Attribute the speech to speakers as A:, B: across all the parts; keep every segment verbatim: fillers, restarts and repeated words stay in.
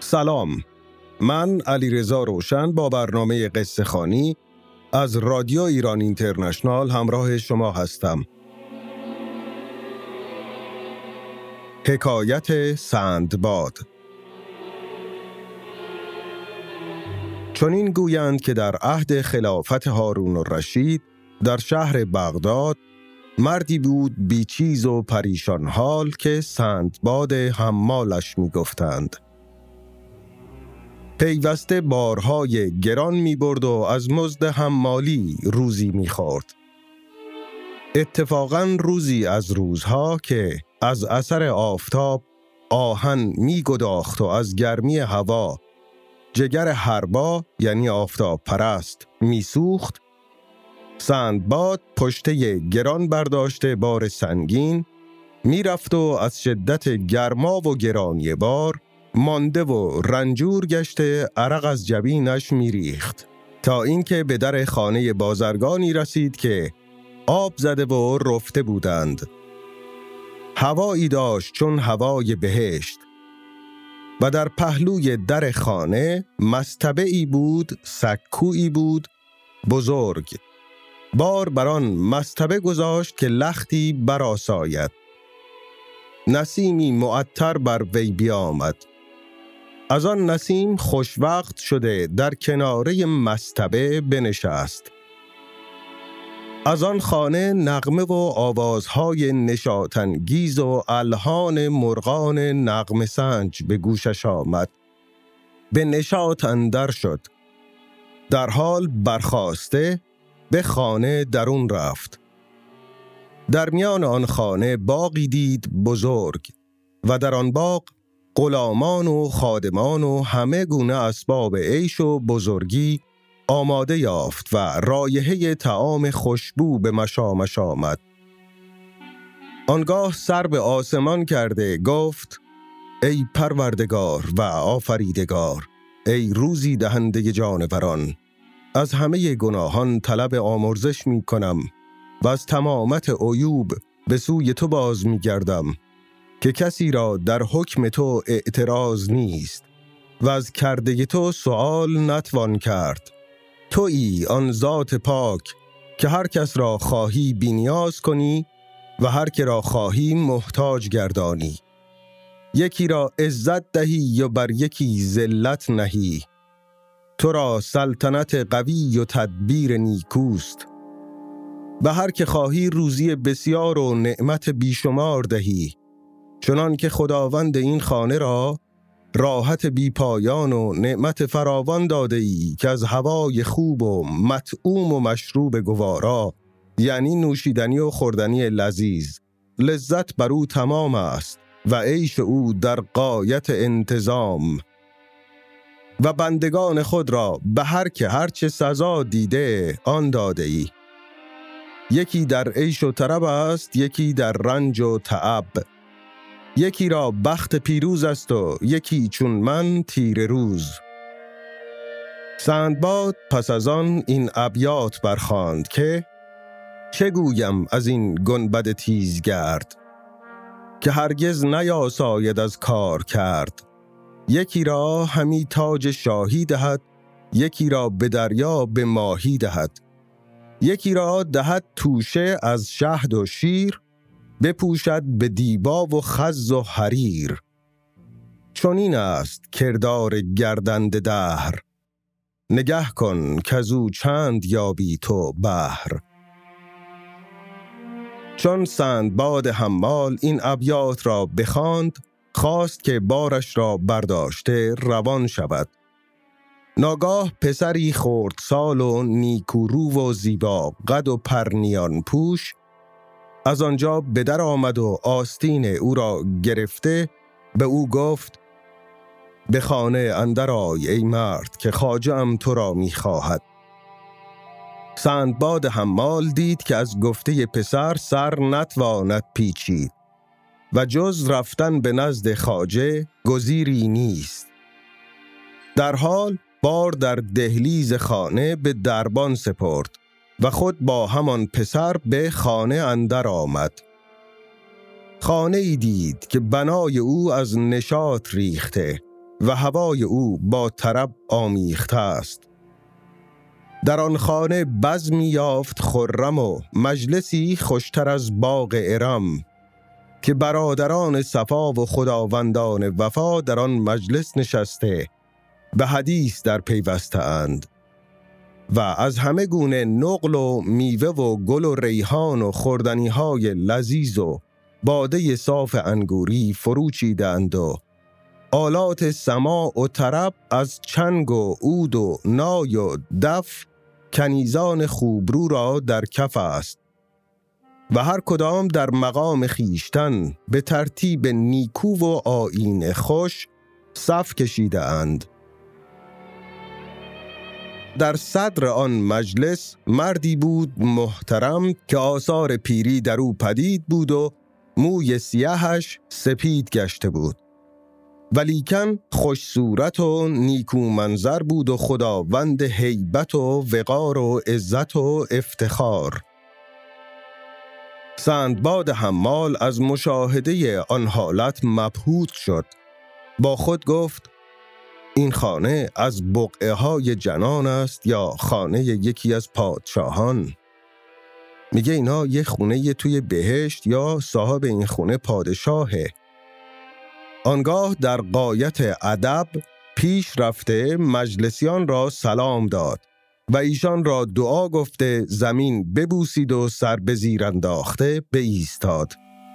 A: سلام، من علیرضا روشن با برنامه قصه خوانی از رادیو ایران اینترنشنال همراه شما هستم. حکایت سندباد. چنین گویند که در عهد خلافت هارون الرشید در شهر بغداد مردی بود بیچیز و پریشان حال که سندباد حمالش می گفتند. پیوسته بارهای گران می برد و از مزد حمالی روزی می خورد. اتفاقاً روزی از روزها که از اثر آفتاب آهن می گداخت و از گرمی هوا جگر حربا یعنی آفتاب پرست می سوخت، سندباد پشته گران برداشته بار سنگین می رفت و از شدت گرما و گرانی بار مانده و رنجور گشته عرق از جبینش می ریخت تا اینکه به در خانه بازرگانی رسید که آب زده و رفته بودند. هوایی داشت چون هوای بهشت و در پهلوی در خانه مصطبه‌ای بود، سکویی بود بزرگ. بار بر آن مصطبه گذاشت که لختی برآساید. نسیمی معطر بر وی بیامد. از آن نسیم خوشوقت شده در کناره مصطبه بنشست. از آن خانه نغمه و آوازهای نشاط‌انگیز و الحان مرغان نغمه سنج به گوشش آمد. به نشاط اندر شد. در حال برخاسته به خانه درون رفت. در میان آن خانه باغی دید بزرگ و در آن باغ غلامان و خادمان و همه گونه اسباب عیش و بزرگی آماده یافت و رایحه طعام خوشبو به مشامش آمد. آنگاه سر به آسمان کرده گفت: ای پروردگار و آفریدگار، ای روزی دهنده جانوران، از همه گناهان طلب آمرزش می کنم و از تمامت عیوب به سوی تو باز می گردم که کسی را در حکم تو اعتراض نیست و از کرده تو سؤال نتوان کرد. تویی آن ذات پاک که هر کس را خواهی بی‌نیاز کنی و هر که را خواهی محتاج گردانی. یکی را عزت دهی و بر یکی ذلت نهی. تو را سلطنت قوی و تدبیر نیکوست. به هر که خواهی روزی بسیار و نعمت بیشمار دهی، چنان که خداوند این خانه را راحت بی پایان و نعمت فراوان داده ای که از هوای خوب و مطعوم و مشروب گوارا یعنی نوشیدنی و خوردنی لذیذ لذت بر او تمام است و عیش او در غایت انتظام. و بندگان خود را به هر که هر چه سزا دیده آن داده ای. یکی در عیش و طرب است، یکی در رنج و تعب. یکی را بخت پیروز است و یکی چون من تیر روز. سندباد پس از آن این ابیات برخواند که چه گویم از این گنبد تیزگرد که هرگز نیاساید از کار کرد. یکی را همی تاج شاهی دهد، یکی را به دریا به ماهی دهد. یکی را دهد توشه از شهد و شیر، بپوشد به دیبا و خز و حریر. چنین است کردار گردنده دهر، نگه کن کزو چند یابی تو بهر. چون سندباد حمال این ابیات را بخواند، خواست که بارش را برداشته روان شود. ناگاه پسری خردسال و نیکورو و زیبا قد و پرنیان پوش از آنجا به در آمد و آستین او را گرفته به او گفت: به خانه اندر آی ای مرد که خواجه‌ام تو را می خواهد. سندباد حمال دید که از گفته پسر سر نتواند پیچید و جز رفتن به نزد خواجه گزیری نیست. در حال بار در دهلیز خانه به دربان سپرد و خود با همان پسر به خانه اندر آمد. خانه ای دید که بنای او از نشاط ریخته و هوای او با طرب آمیخته است. در آن خانه بزمی یافت خرم و مجلسی خوشتر از باغ ارم، که برادران صفا و خداوندان وفا در آن مجلس نشسته به حدیث در پیوسته اند و از همه گونه نقل و میوه و گل و ریحان و خوردنی های لذیذ و باده صاف انگوری فرو چیدند و آلات سماع و طرب از چنگ و عود و نای و دف کنیزان خوبرو را در کف است و هر کدام در مقام خیشتن به ترتیب نیکو و آیین خوش صف کشیده اند. در صدر آن مجلس مردی بود محترم که آثار پیری در او پدید بود و موی سیاهش سپید گشته بود، ولیکن خوش صورت و نیکو منظر بود و خداوند هیبت و وقار و عزت و افتخار. سندباد حمال از مشاهده آن حالت مبهوت شد. با خود گفت این خانه از بقعه های جنان است یا خانه یکی از پادشاهان؟ میگه اینا یه خونه توی بهشت یا صاحب این خونه پادشاهه. آنگاه در غایت ادب پیش رفته مجلسیان را سلام داد و ایشان را دعا گفته زمین ببوسید و سر به زیر انداخته بایستاد.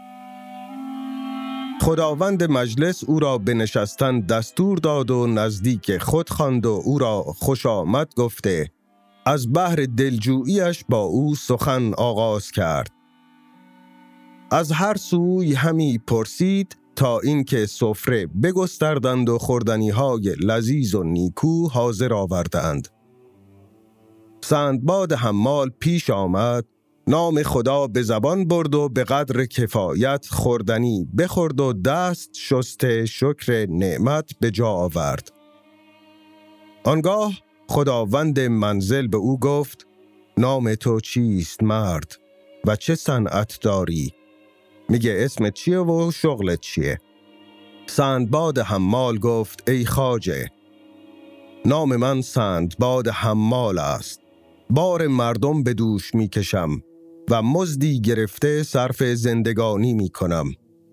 A: خداوند مجلس او را به نشستن دستور داد و نزدیک خود خواند و او را خوش آمد گفته از بحر دلجوییش با او سخن آغاز کرد. از هر سوی همی پرسید تا اینکه سفره بگستردند و خوردنی های لذیذ و نیکو حاضر آوردند. سندباد حمال پیش آمد، نام خدا به زبان برد و به قدر کفایت خوردنی بخورد و دست شسته شکر نعمت به جا آورد. آنگاه خداوند منزل به او گفت نام تو چیست مرد و چه صنعت داری؟ میگه اسمت چیه و شغلت چیه؟ سندباد حمال گفت ای خواجه، نام من سندباد حمال است، بار مردم به دوش میکشم و مزدی گرفته صرف زندگانی میکنم.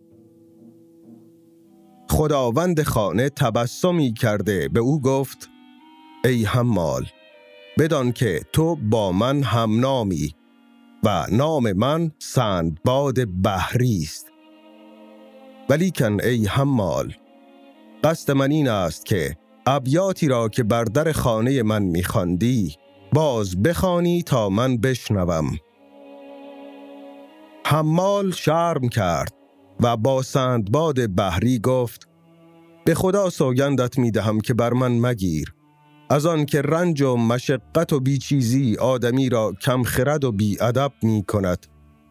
A: خداوند خانه تبسمی کرده به او گفت ای حمال، بدان که تو با من هم نامی و نام من سندباد بحری است. ولیکن ای حمال، قصد من این است که ابیاتی را که بر در خانه من میخواندی باز بخوانی تا من بشنوم. حمال شرم کرد و با سندباد بحری گفت به خدا سوگندت میدهم که بر من مگیر، از آن که رنج و مشقت و بیچیزی آدمی را کم خرد و بی ادب می کند.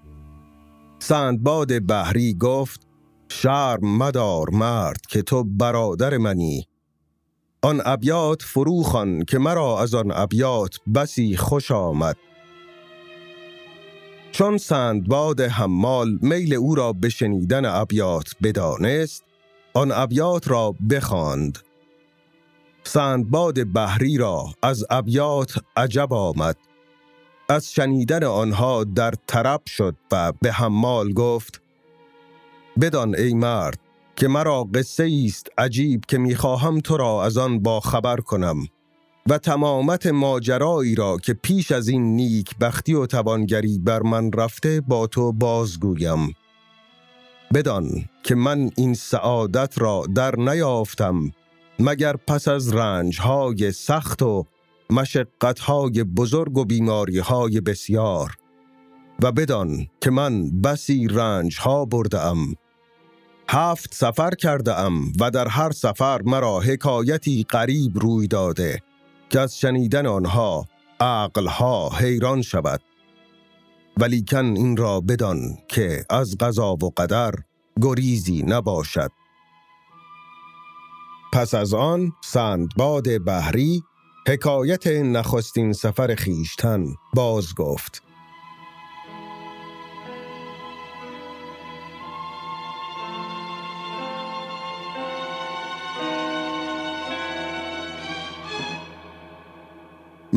A: سندباد بحری گفت شرم مدار مرد که تو برادر منی. آن ابیات فرو خوان که مرا از آن ابیات بسی خوش آمد. چون سندباد حمال میل او را به شنیدن ابیات بدانست، آن ابیات را بخواند. سندباد بحری را از ابیات عجب آمد، از شنیدن آنها در طرب شد و به حمال گفت بدان ای مرد که مرا قصه است عجیب که میخواهم تو را از آن با خبر کنم و تمامت ماجرایی را که پیش از این نیک بختی و توانگری بر من رفته با تو بازگویم. بدان که من این سعادت را در نیافتم مگر پس از رنجهای سخت و مشقتهای بزرگ و بیماریهای بسیار، و بدان که من بسی رنجها بردم. هفت سفر کردم و در هر سفر مرا حکایتی غریب روی داده که از شنیدن آنها عقلها حیران شود. ولیکن این را بدان که از قضا و قدر گریزی نباشد. پس از آن سندباد بحری حکایت نخستین سفر خیشتن باز گفت.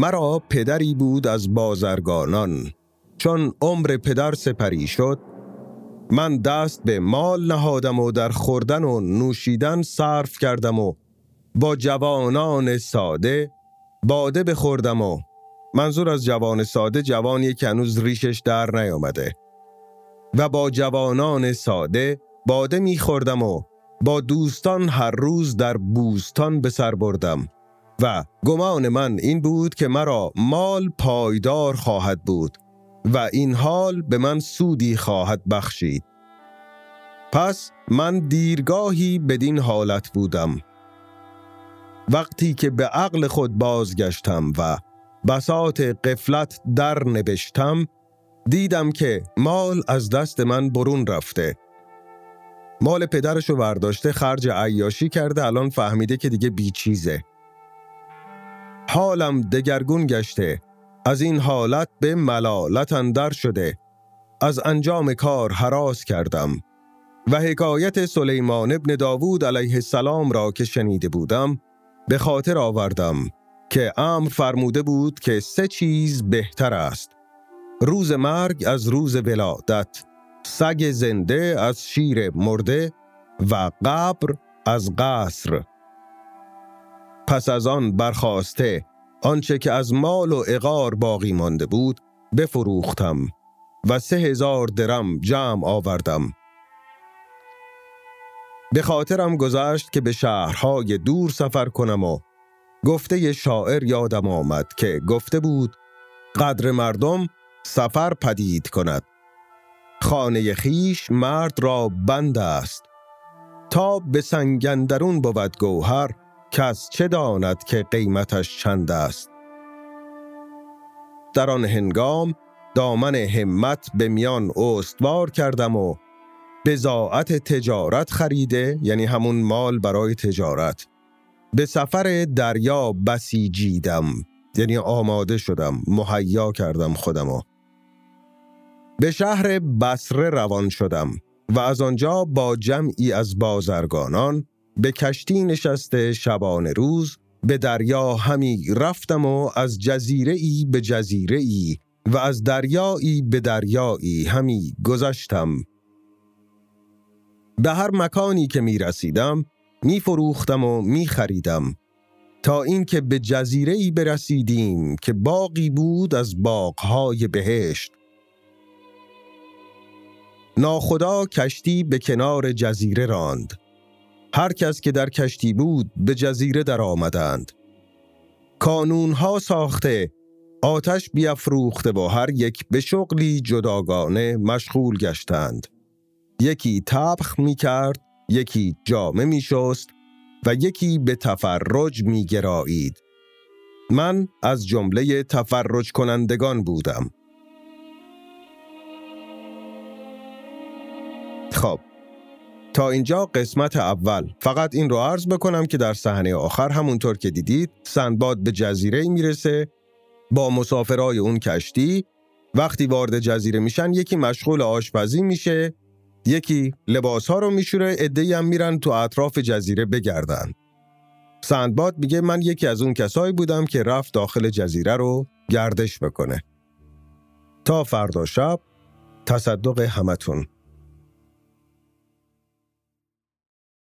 A: مرا پدری بود از بازرگانان، چون عمر پدر سپری شد من دست به مال نهادم و در خوردن و نوشیدن صرف کردم و با جوانان ساده باده بخوردم. و منظور از جوان ساده جوانی که هنوز ریشش در نیامده. و با جوانان ساده باده میخوردم و با دوستان هر روز در بوستان به سر بردم و گمان من این بود که مرا مال پایدار خواهد بود و این حال به من سودی خواهد بخشید. پس من دیرگاهی بدین حالت بودم. وقتی که به عقل خود بازگشتم و بساط غفلت در نبشتم، دیدم که مال از دست من برون رفته. مال پدرشو برداشته خرج عیاشی کرده، الان فهمیده که دیگه بیچیزه. حالم دگرگون گشته، از این حالت به ملالت اندر شده. از انجام کار هراس کردم و حکایت سلیمان ابن داوود علیه السلام را که شنیده بودم به خاطر آوردم که امر فرموده بود که سه چیز بهتر است: روز مرگ از روز ولادت، سگ زنده از شیر مرده و قبر از قصر. پس از آن برخاسته آنچه که از مال و عقار باقی مانده بود بفروختم و سه هزار درم جمع آوردم. به خاطرم گذشت که به شهرهای دور سفر کنم و گفته شاعر یادم آمد که گفته بود قدر مردم سفر پدید کند. خانه خیش مرد را بند است، تا به سنگ اندرون بود گوهر، کس چه داند که قیمتش چند است. در آن هنگام دامن همت به میان استوار کردم و بضاعت تجارت خریده، یعنی همون مال برای تجارت، به سفر دریا بسیجیدم، یعنی آماده شدم، مهیا کردم خودمو. به شهر بصره روان شدم و از آنجا با جمعی از بازرگانان به کشتی نشسته شبانه روز به دریا همی رفتم و از جزیره ای به جزیره ای و از دریایی به دریایی همی گذشتم. به هر مکانی که می رسیدم می فروختم و می خریدم، تا اینکه به جزیره ای برسیدیم که باغی بود از باغهای بهشت. ناخدا کشتی به کنار جزیره راند. هر کس که در کشتی بود به جزیره در آمدند. کانونها ساخته، آتش بیافروخته و هر یک به شغلی جداگانه مشغول گشتند. یکی طبخ می کرد، یکی جامه می شست و یکی به تفرج می گرایید. من از جمله تفرج کنندگان بودم. خب، تا اینجا قسمت اول. فقط این رو عرض بکنم که در صحنه آخر همونطور که دیدید سندباد به جزیره میرسه با مسافرای اون کشتی. وقتی وارد جزیره میشن یکی مشغول آشپزی میشه، یکی لباسها رو میشوره، عده‌ای هم میرن تو اطراف جزیره بگردن. سندباد میگه من یکی از اون کسایی بودم که رفت داخل جزیره رو گردش بکنه. تا فردا شب تصدق همتون.